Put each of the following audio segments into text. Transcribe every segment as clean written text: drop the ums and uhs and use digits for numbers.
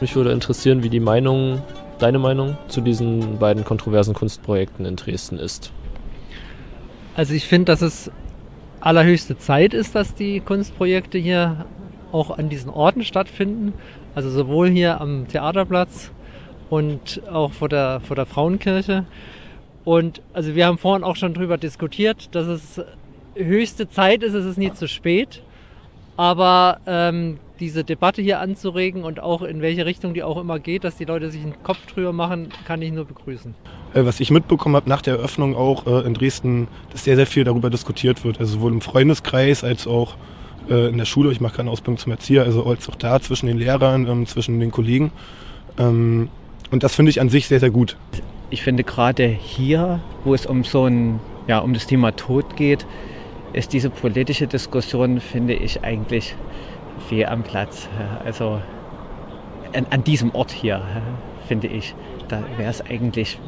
Mich würde interessieren, wie deine Meinung zu diesen beiden kontroversen Kunstprojekten in Dresden ist. Also ich finde, dass es allerhöchste Zeit ist, dass die Kunstprojekte hier auch an diesen Orten stattfinden. Also sowohl hier am Theaterplatz und auch vor der Frauenkirche. Und also wir haben vorhin auch schon darüber diskutiert, dass es höchste Zeit ist, es ist nie zu spät. Aber diese Debatte hier anzuregen und auch in welche Richtung die auch immer geht, dass die Leute sich einen Kopf drüber machen, kann ich nur begrüßen. Was ich mitbekommen habe nach der Eröffnung auch in Dresden, dass sehr, sehr viel darüber diskutiert wird. Also sowohl im Freundeskreis als auch in der Schule. Ich mache keine Ausbildung zum Erzieher, also als auch da zwischen den Lehrern, zwischen den Kollegen. Und das finde ich an sich sehr, sehr gut. Ich finde gerade hier, wo es um um das Thema Tod geht, ist diese politische Diskussion, finde ich, eigentlich fehl am Platz. Also an diesem Ort hier, finde ich, da wäre es eigentlich,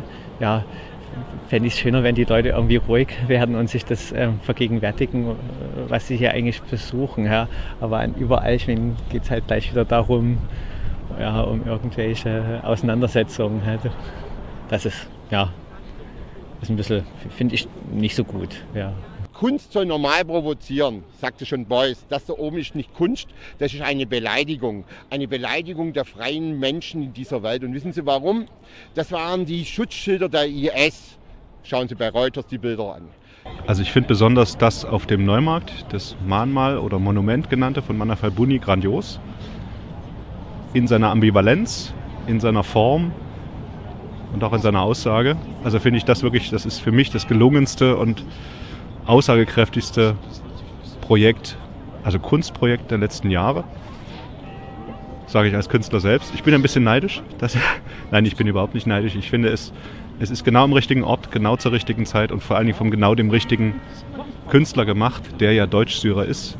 fände ich es schöner, wenn die Leute irgendwie ruhig werden und sich das vergegenwärtigen, was sie hier eigentlich besuchen. Ja. Aber überall geht es halt gleich wieder darum, um irgendwelche Auseinandersetzungen. Das ist ein bisschen, finde ich, nicht so gut. Ja. Kunst soll normal provozieren, sagte schon Beuys. Das da oben ist nicht Kunst, das ist eine Beleidigung. Eine Beleidigung der freien Menschen in dieser Welt. Und wissen Sie warum? Das waren die Schutzschilder der IS. Schauen Sie bei Reuters die Bilder an. Also ich finde besonders das auf dem Neumarkt, das Mahnmal oder Monument genannte von Manna Falbuni, grandios. In seiner Ambivalenz, in seiner Form und auch in seiner Aussage. Also finde ich das ist für mich das gelungenste und aussagekräftigste Projekt, also Kunstprojekt der letzten Jahre, sage ich als Künstler selbst. Ich bin ein bisschen neidisch. Nein, ich bin überhaupt nicht neidisch. Ich finde, es ist genau am richtigen Ort, genau zur richtigen Zeit und vor allen Dingen von genau dem richtigen Künstler gemacht, der ja Deutschsyrer ist.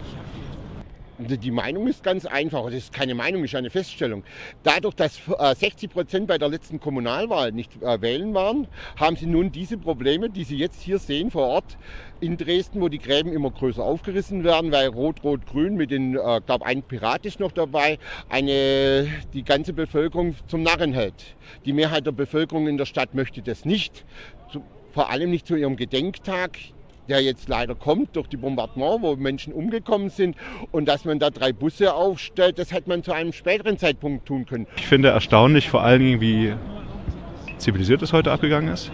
Die Meinung ist ganz einfach, das ist keine Meinung, das ist eine Feststellung. Dadurch, dass 60% bei der letzten Kommunalwahl nicht wählen waren, haben sie nun diese Probleme, die Sie jetzt hier sehen vor Ort in Dresden, wo die Gräben immer größer aufgerissen werden, weil Rot-Rot-Grün mit den, ein Pirat ist noch dabei, die ganze Bevölkerung zum Narren hält. Die Mehrheit der Bevölkerung in der Stadt möchte das nicht, vor allem nicht zu ihrem Gedenktag, der jetzt leider kommt durch die Bombardement, wo Menschen umgekommen sind, und dass man da 3 Busse aufstellt, das hätte man zu einem späteren Zeitpunkt tun können. Ich finde erstaunlich vor allen Dingen, wie zivilisiert es heute abgegangen ist.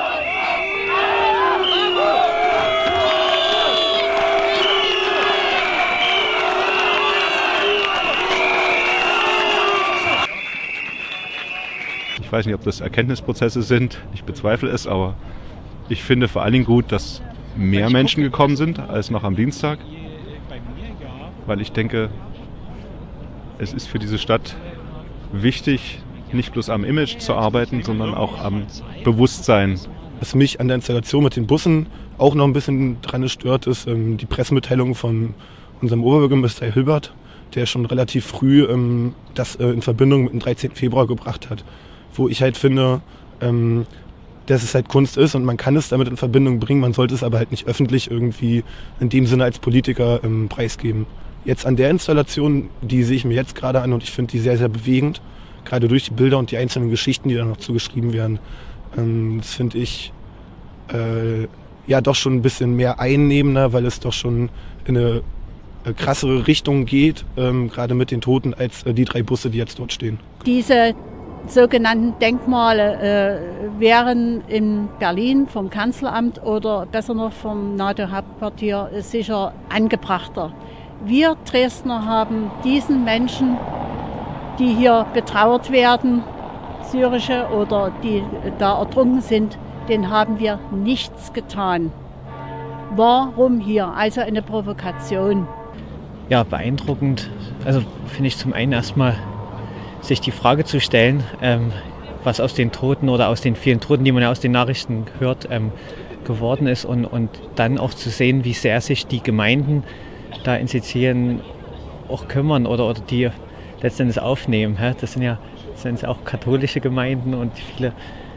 Ich weiß nicht, ob das Erkenntnisprozesse sind, ich bezweifle es, aber ich finde vor allen Dingen gut, dass mehr Menschen gekommen sind als noch am Dienstag, weil ich denke, es ist für diese Stadt wichtig, nicht bloß am Image zu arbeiten, sondern auch am Bewusstsein. Was mich an der Installation mit den Bussen auch noch ein bisschen dran stört, ist die Pressemitteilung von unserem Oberbürgermeister Herr Hilbert, der schon relativ früh das in Verbindung mit dem 13. Februar gebracht hat, wo ich halt finde, dass es halt Kunst ist und man kann es damit in Verbindung bringen, man sollte es aber halt nicht öffentlich irgendwie in dem Sinne als Politiker preisgeben. Jetzt an der Installation, die sehe ich mir jetzt gerade an und ich finde die sehr, sehr bewegend, gerade durch die Bilder und die einzelnen Geschichten, die da noch zugeschrieben werden. Das finde ich doch schon ein bisschen mehr einnehmender, weil es doch schon in eine krassere Richtung geht, gerade mit den Toten, als die 3 Busse, die jetzt dort stehen. Diese sogenannten Denkmale wären in Berlin vom Kanzleramt oder besser noch vom NATO-Hauptquartier sicher angebrachter. Wir Dresdner haben diesen Menschen, die hier betrauert werden, syrische oder die da ertrunken sind, denen haben wir nichts getan. Warum hier? Also eine Provokation. Ja, beeindruckend. Also finde ich zum einen erstmal, sich die Frage zu stellen, was aus den Toten oder aus den vielen Toten, die man ja aus den Nachrichten hört, geworden ist und dann auch zu sehen, wie sehr sich die Gemeinden da in Sizilien auch kümmern oder die letztendlich aufnehmen. Das sind ja auch katholische Gemeinden und viele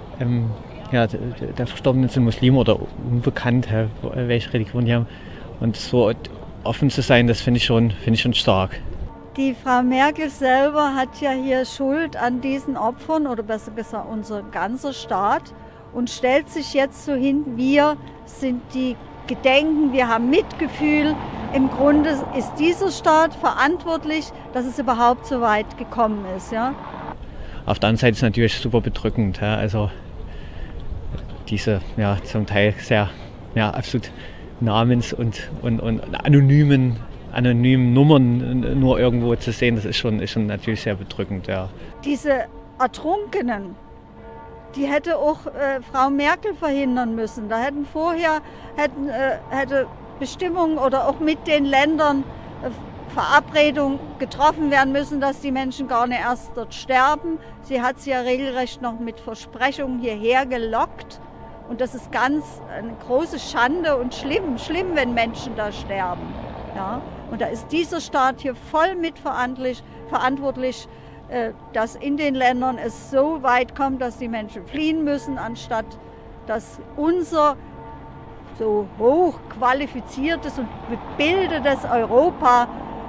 der Verstorbenen sind Muslime oder unbekannt, welche Religion die haben. Und so offen zu sein, das finde ich schon stark. Die Frau Merkel selber hat ja hier Schuld an diesen Opfern, oder besser gesagt unser ganzer Staat, und stellt sich jetzt so hin, wir sind die Gedenken, wir haben Mitgefühl. Im Grunde ist dieser Staat verantwortlich, dass es überhaupt so weit gekommen ist. Ja? Auf der anderen Seite ist es natürlich super bedrückend. Ja? Also diese zum Teil sehr absolut namens- und anonymen Nummern nur irgendwo zu sehen, das ist schon natürlich sehr bedrückend. Ja. Diese Ertrunkenen, die hätte auch Frau Merkel verhindern müssen. Da hätten vorher hätte Bestimmungen oder auch mit den Ländern Verabredungen getroffen werden müssen, dass die Menschen gar nicht erst dort sterben. Sie hat sie ja regelrecht noch mit Versprechungen hierher gelockt. Und das ist ganz eine große Schande und schlimm, wenn Menschen da sterben. Ja? Und da ist dieser Staat hier voll mitverantwortlich, dass in den Ländern es so weit kommt, dass die Menschen fliehen müssen, anstatt dass unser so hochqualifiziertes und gebildetes Europa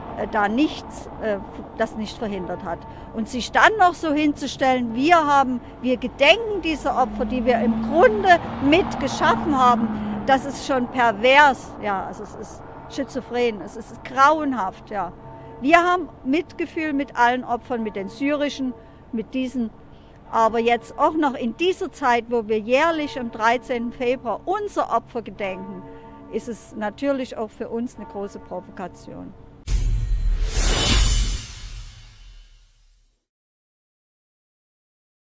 das nicht verhindert hat. Und sich dann noch so hinzustellen, wir gedenken dieser Opfer, die wir im Grunde mit geschaffen haben, das ist schon pervers, ja, also es ist schizophren, es ist grauenhaft, ja. Wir haben Mitgefühl mit allen Opfern, mit den syrischen, mit diesen, aber jetzt auch noch in dieser Zeit, wo wir jährlich am 13. Februar unser Opfer gedenken, ist es natürlich auch für uns eine große Provokation.